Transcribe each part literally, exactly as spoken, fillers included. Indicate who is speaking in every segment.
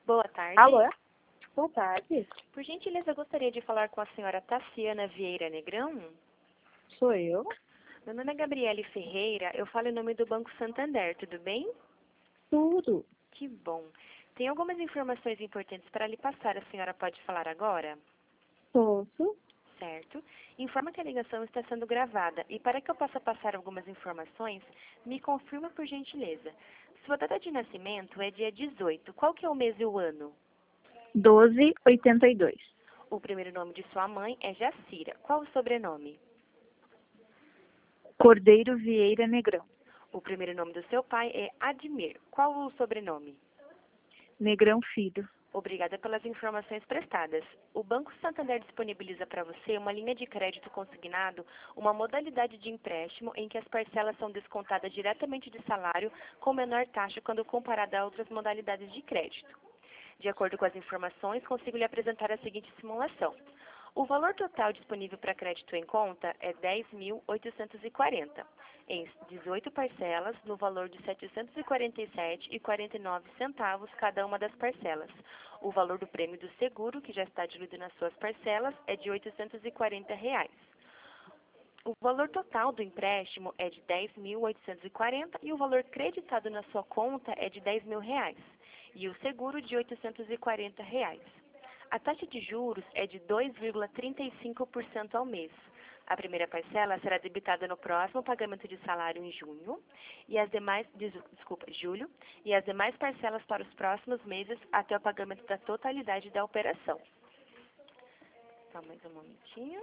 Speaker 1: Boa tarde.
Speaker 2: Alô? Boa tarde.
Speaker 1: Por gentileza, gostaria de falar com a senhora Tassiana Vieira Negrão?
Speaker 2: Sou eu?
Speaker 1: Meu nome é Gabriele Ferreira, eu falo em nome do Banco Santander, tudo bem?
Speaker 2: Tudo.
Speaker 1: Que bom. Tem algumas informações importantes para lhe passar, a senhora pode falar agora?
Speaker 2: Posso?
Speaker 1: Certo. Informa que a ligação está sendo gravada e para que eu possa passar algumas informações, me confirma por gentileza. Sua data de nascimento é dia dezoito. Qual que é o mês e o ano?
Speaker 2: doze oitenta e dois.
Speaker 1: O primeiro nome de sua mãe é Jacira. Qual o sobrenome?
Speaker 2: Cordeiro Vieira Negrão.
Speaker 1: O primeiro nome do seu pai é Admir. Qual o sobrenome?
Speaker 2: Negrão Filho.
Speaker 1: Obrigada pelas informações prestadas. O Banco Santander disponibiliza para você uma linha de crédito consignado, uma modalidade de empréstimo em que as parcelas são descontadas diretamente de salário com menor taxa quando comparada a outras modalidades de crédito. De acordo com as informações, consigo lhe apresentar a seguinte simulação. O valor total disponível para crédito em conta é dez mil oitocentos e quarenta, em dezoito parcelas, no valor de setecentos e quarenta e sete reais e quarenta e nove centavos cada uma das parcelas. O valor do prêmio do seguro, que já está diluído nas suas parcelas, é de oitocentos e quarenta reais. O valor total do empréstimo é de dez mil oitocentos e quarenta e o valor creditado na sua conta é de dez mil reais. E o seguro de oitocentos e quarenta reais. A taxa de juros é de dois vírgula trinta e cinco por cento ao mês. A primeira parcela será debitada no próximo pagamento de salário em junho, e as demais, desculpa, julho, e as demais parcelas para os próximos meses até o pagamento da totalidade da operação. Só mais um momentinho.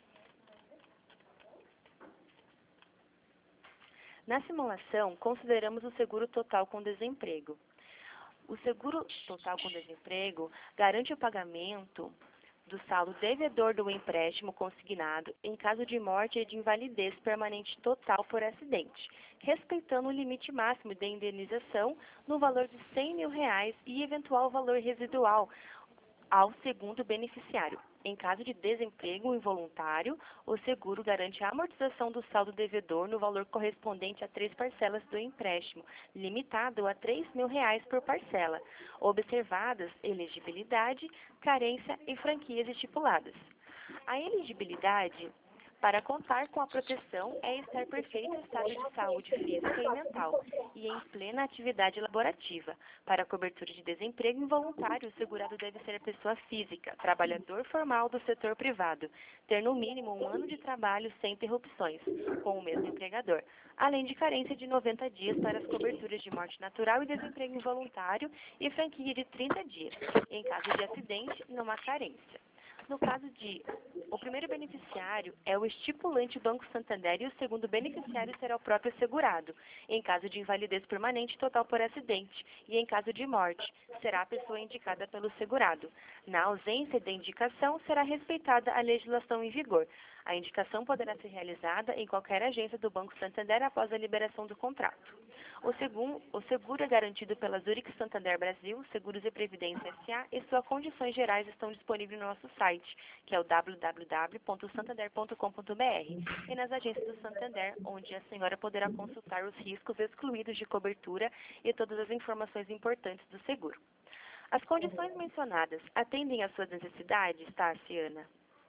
Speaker 1: Na simulação, consideramos o seguro total com desemprego. O seguro total com desemprego garante o pagamento do saldo devedor do empréstimo consignado em caso de morte e de invalidez permanente total por acidente, respeitando o limite máximo de indenização no valor de cem mil reais e eventual valor residual ao segundo beneficiário. Em caso de desemprego involuntário, o seguro garante a amortização do saldo devedor no valor correspondente a três parcelas do empréstimo, limitado a três mil reais por parcela, observadas elegibilidade, carência e franquias estipuladas. A elegibilidade para contar com a proteção é estar perfeito estado de saúde física e mental e em plena atividade laborativa. Para a cobertura de desemprego involuntário, o segurado deve ser a pessoa física, trabalhador formal do setor privado, ter no mínimo um ano de trabalho sem interrupções, com o mesmo empregador, além de carência de noventa dias para as coberturas de morte natural e desemprego involuntário e franquia de trinta dias. Em caso de acidente, não há carência. No caso de, o primeiro beneficiário é o estipulante Banco Santander e o segundo beneficiário será o próprio segurado, em caso de invalidez permanente total por acidente e em caso de morte, será a pessoa indicada pelo segurado. Na ausência de indicação, será respeitada a legislação em vigor. A indicação poderá ser realizada em qualquer agência do Banco Santander após a liberação do contrato. O seguro, o seguro é garantido pela Zurich Santander Brasil, Seguros e Previdência S A e suas condições gerais estão disponíveis no nosso site, que é o w w w ponto santander ponto com ponto b r, e nas agências do Santander, onde a senhora poderá consultar os riscos excluídos de cobertura e todas as informações importantes do seguro. As condições mencionadas atendem às suas necessidades, Tassiana?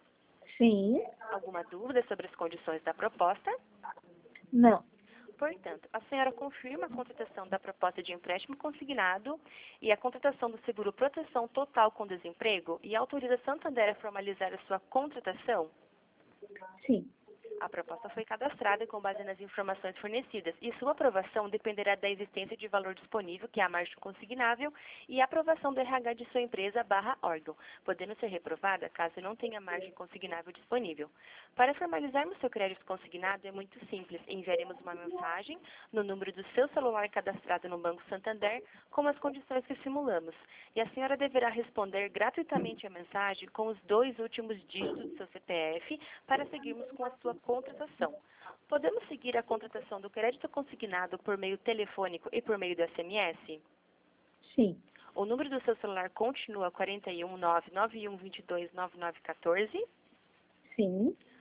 Speaker 2: Sim.
Speaker 1: Alguma dúvida sobre as condições da proposta?
Speaker 2: Não.
Speaker 1: Portanto, a senhora confirma a contratação da proposta de empréstimo consignado e a contratação do seguro proteção total com desemprego e autoriza Santander a formalizar a sua contratação?
Speaker 2: Sim.
Speaker 1: A proposta foi cadastrada com base nas informações fornecidas e sua aprovação dependerá da existência de valor disponível, que é a margem consignável, e a aprovação do R H de sua empresa barra órgão, podendo ser reprovada caso não tenha margem consignável disponível. Para formalizarmos seu crédito consignado é muito simples. Enviaremos uma mensagem no número do seu celular cadastrado no Banco Santander com as condições que simulamos. E a senhora deverá responder gratuitamente a mensagem com os dois últimos dígitos do seu C P F para seguirmos com a sua contratação. Podemos seguir a contratação do crédito consignado por meio telefônico e por meio do S M S?
Speaker 2: Sim.
Speaker 1: O número do seu celular continua quatro um nove nove um dois dois nove nove um quatro?
Speaker 2: Sim.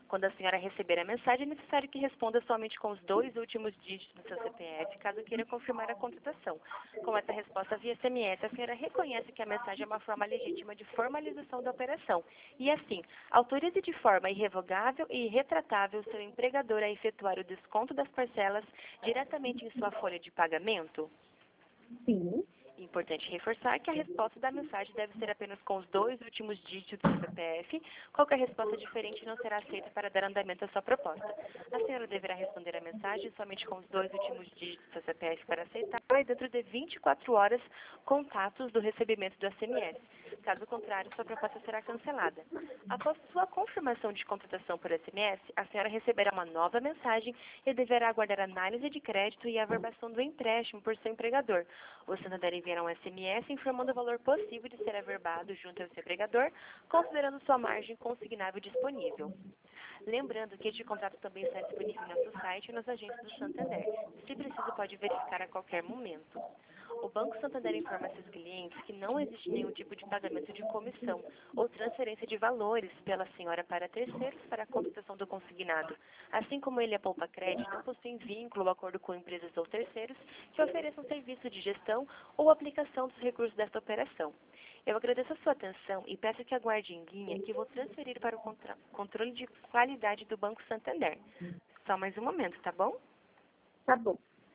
Speaker 1: Quando a senhora receber a mensagem, é necessário que responda somente com os dois últimos dígitos do seu C P F, caso queira confirmar a contratação. Com essa resposta via S M S, a senhora reconhece que a mensagem é uma forma legítima de formalização da operação. E assim, autorize de forma irrevogável e irretratável seu empregador a efetuar o desconto das parcelas diretamente em sua folha de pagamento?
Speaker 2: Sim.
Speaker 1: Importante reforçar que a resposta da mensagem deve ser apenas com os dois últimos dígitos do C P F. Qualquer resposta diferente não será aceita para dar andamento à sua proposta. A senhora deverá responder a mensagem somente com os dois últimos dígitos do seu C P F para aceitar e dentro de vinte e quatro horas contatos do recebimento do S M S. Caso contrário, sua proposta será cancelada. Após sua confirmação de contratação por S M S, a senhora receberá uma nova mensagem e deverá aguardar análise de crédito e averbação do empréstimo por seu empregador. O Santander enviará um S M S informando o valor possível de ser averbado junto ao seu empregador, considerando sua margem consignável disponível. Lembrando que este contrato também está disponível em nosso site e nas agências do Santander. Se preciso, pode verificar a qualquer momento. O Banco Santander informa a seus clientes que não existe nenhum tipo de pagamento de comissão ou transferência de valores pela senhora para terceiros para a contratação do consignado. Assim como ele, a Poupa Crédito, não possui vínculo ou acordo com empresas ou terceiros que ofereçam serviço de gestão ou aplicação dos recursos desta operação. Eu agradeço a sua atenção e peço que aguarde em linha que vou transferir para o contra- controle de qualidade do Banco Santander. Só mais um momento, tá bom?
Speaker 2: Tá bom.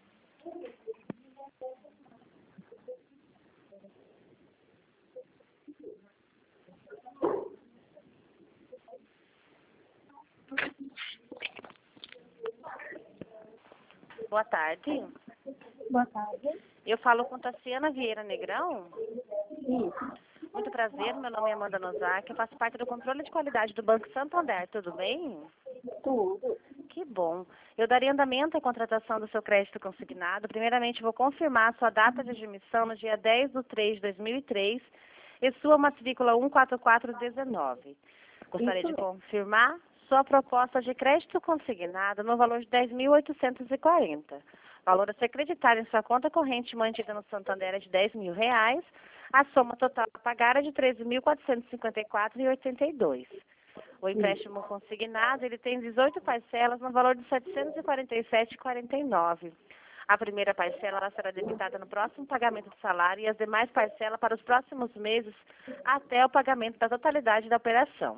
Speaker 1: Boa tarde.
Speaker 2: Boa tarde.
Speaker 1: Eu falo com Tassiana Vieira Negrão.
Speaker 2: Isso.
Speaker 1: Muito prazer, meu nome é Amanda Nozaki, eu faço parte do controle de qualidade do Banco Santander, tudo bem?
Speaker 2: Tudo.
Speaker 1: Que bom. Eu daria andamento à contratação do seu crédito consignado. Primeiramente, vou confirmar a sua data de admissão no dia dez de três de dois mil e três e sua matrícula um quatro quatro um nove. Gostaria
Speaker 2: Isso
Speaker 1: de
Speaker 2: mesmo.
Speaker 1: confirmar sua proposta de crédito consignado no valor de dez mil oitocentos e quarenta. Valor a ser creditado em sua conta corrente mantida no Santander é de dez mil reais. A soma total a pagar é de treze mil quatrocentos e cinquenta e quatro reais e oitenta e dois centavos. O empréstimo consignado, ele tem dezoito parcelas no valor de setecentos e quarenta e sete reais e quarenta e nove centavos. A primeira parcela ela será debitada no próximo pagamento do salário e as demais parcelas para os próximos meses até o pagamento da totalidade da operação.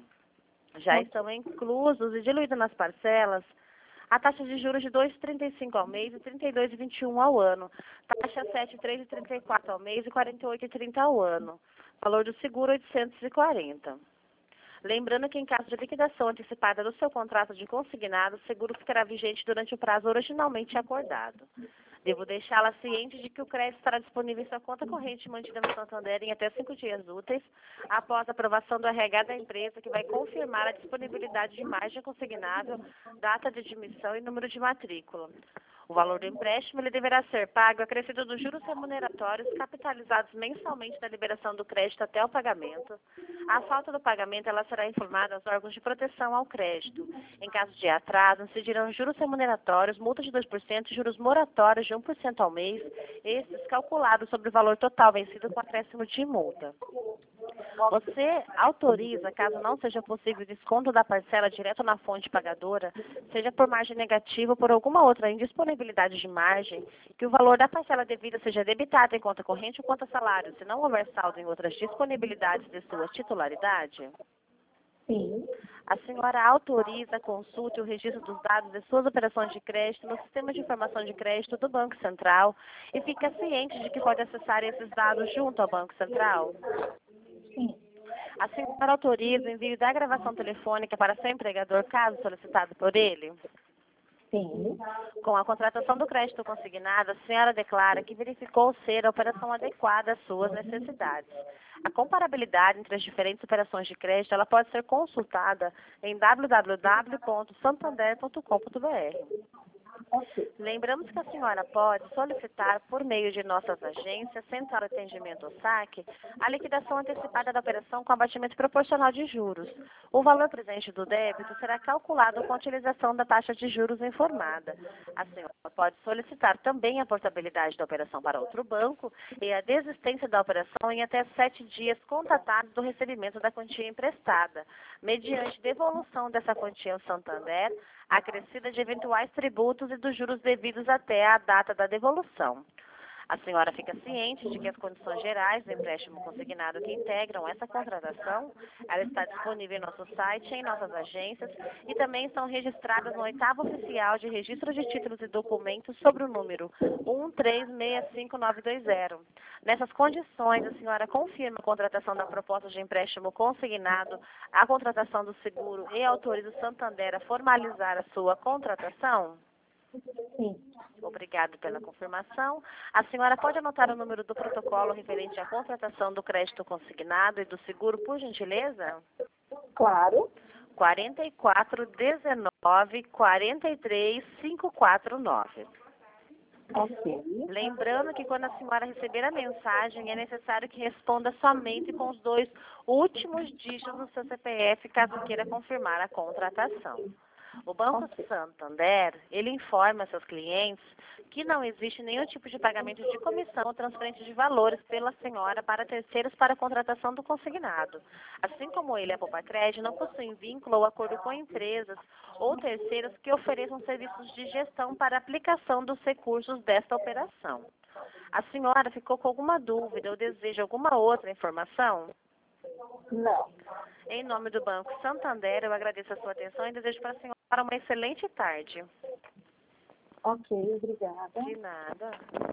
Speaker 1: Já estão inclusos e diluídos nas parcelas a taxa de juros de dois vírgula trinta e cinco ao mês e trinta e dois vírgula vinte e um ao ano. Taxa sete vírgula três e trinta e quatro ao mês e quarenta e oito vírgula trinta ao ano. Valor do seguro oitocentos e quarenta. Lembrando que em caso de liquidação antecipada do seu contrato de consignado, o seguro ficará vigente durante o prazo originalmente acordado. Devo deixá-la ciente de que o crédito estará disponível em sua conta corrente mantida no Santander em até cinco dias úteis, após a aprovação do R H da empresa, que vai confirmar a disponibilidade de margem consignável, data de admissão e número de matrícula. O valor do empréstimo ele deverá ser pago acrescido dos juros remuneratórios capitalizados mensalmente na liberação do crédito até o pagamento. A falta do pagamento ela será informada aos órgãos de proteção ao crédito. Em caso de atraso, incidirão juros remuneratórios, multa de dois por cento e juros moratórios de um por cento ao mês, esses calculados sobre o valor total vencido com acréscimo de multa. Você autoriza, caso não seja possível o desconto da parcela direto na fonte pagadora, seja por margem negativa ou por alguma outra indisponibilidade de margem, que o valor da parcela devida seja debitado em conta corrente ou conta salário, se não houver saldo em outras disponibilidades de sua titularidade?
Speaker 2: Sim.
Speaker 1: A senhora autoriza a consulta e o registro dos dados de suas operações de crédito no Sistema de Informação de Crédito do Banco Central e fica ciente de que pode acessar esses dados junto ao Banco Central?
Speaker 2: Sim.
Speaker 1: A senhora autoriza o envio da gravação telefônica para seu empregador, caso solicitado por ele?
Speaker 2: Sim.
Speaker 1: Com a contratação do crédito consignado, a senhora declara que verificou ser a operação adequada às suas necessidades. A comparabilidade entre as diferentes operações de crédito ela pode ser consultada em w w w ponto santander ponto com ponto b r.
Speaker 2: Ok.
Speaker 1: Lembramos que a senhora pode solicitar, por meio de nossas agências, Central de Atendimento ou saque, a liquidação antecipada da operação com abatimento proporcional de juros. O valor presente do débito será calculado com a utilização da taxa de juros informada. A senhora pode solicitar também a portabilidade da operação para outro banco e a desistência da operação em até sete dias contatados do recebimento da quantia emprestada, mediante devolução dessa quantia ao Santander, acrescida de eventuais tributos e dos juros devidos até a data da devolução. A senhora fica ciente de que as condições gerais do empréstimo consignado que integram essa contratação, ela está disponível em nosso site, em nossas agências e também estão registradas no oitavo oficial de registro de títulos e documentos sobre o número um três seis cinco nove dois zero. Nessas condições, a senhora confirma a contratação da proposta de empréstimo consignado, a contratação do seguro e autoriza o Santander a formalizar a sua contratação?
Speaker 2: Sim.
Speaker 1: Obrigado pela confirmação. A senhora pode anotar o número do protocolo referente à contratação do crédito consignado e do seguro, por gentileza?
Speaker 2: Claro.
Speaker 1: quatro quatro um nove, quatro três cinco quatro nove.
Speaker 2: Ok.
Speaker 1: Lembrando que quando a senhora receber a mensagem, é necessário que responda somente com os dois últimos dígitos do seu C P F, caso queira confirmar a contratação. O Banco
Speaker 2: Ok.
Speaker 1: Santander, ele informa seus clientes que não existe nenhum tipo de pagamento de comissão ou transferência de valores pela senhora para terceiros para a contratação do consignado. Assim como ele, a Poupa-Crédito, não possui vínculo ou acordo com empresas ou terceiros que ofereçam serviços de gestão para aplicação dos recursos desta operação. A senhora ficou com alguma dúvida ou deseja alguma outra informação?
Speaker 2: Não.
Speaker 1: Em nome do Banco Santander, eu agradeço a sua atenção e desejo para a senhora uma excelente tarde.
Speaker 2: Ok, obrigada.
Speaker 1: De nada.